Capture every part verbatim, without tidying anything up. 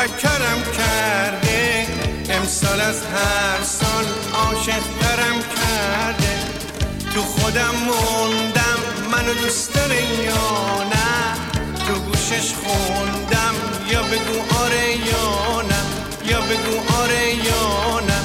پکرم کرده، امسال از هر سال عاشق ترم کرده. تو خودم موندم منو دوست داره یا نه، تو گوشش خوندم یا بگو آره یا نه، یا بگو آره یا نه.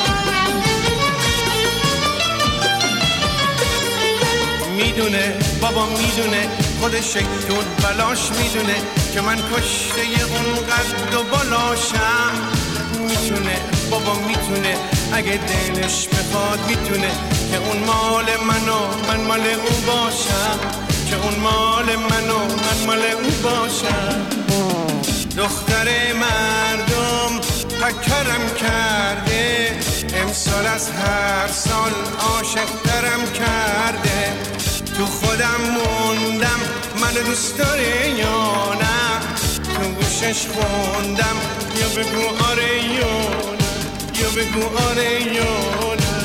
میدونه بابا میدونه، خودش دون بلاش میدونه که من کشته اون قد و بالاشم. میتونه بابا میتونه، اگه دلش بخواد میتونه که اون مال منو من مال اون باشم، که اون مال منو من مال اون باشم. دختر مردم پکرم کرده، امسال از هر سال عاشق ترم کرده. تو خودم موندم منو دوست داره یا نه، تو گوشش خوندم یا بگو آره یا نه، یا بگو آره یا نه.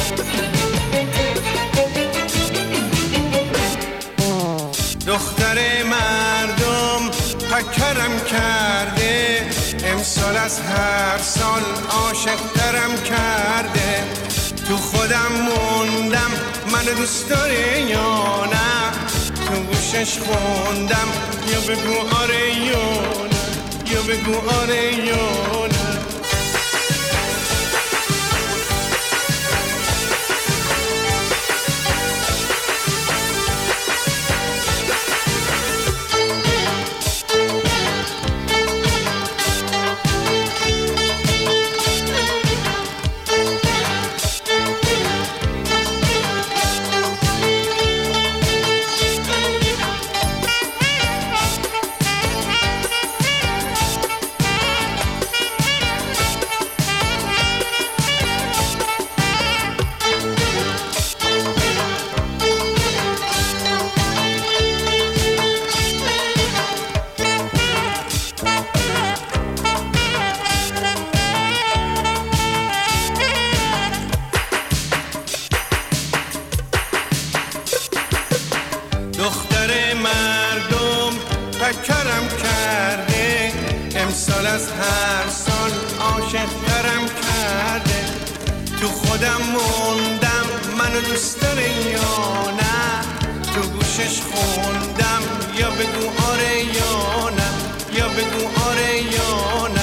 دختر مردم پکرم کرده، امسال از هر سال عاشق ترم کرده. تو خودم موندم منو دوست داره یا نه، تو گوشش خوندم یا بگو آره یا نه، یا بگو آره یا نه. دختر مردم پکرم کرده، امسال از هر سال عاشق ترم کرده. تو خودم موندم منو دوست داره یا نه، تو گوشش خوندم یا بگو آره یا نه، یا بگو آره یا نه.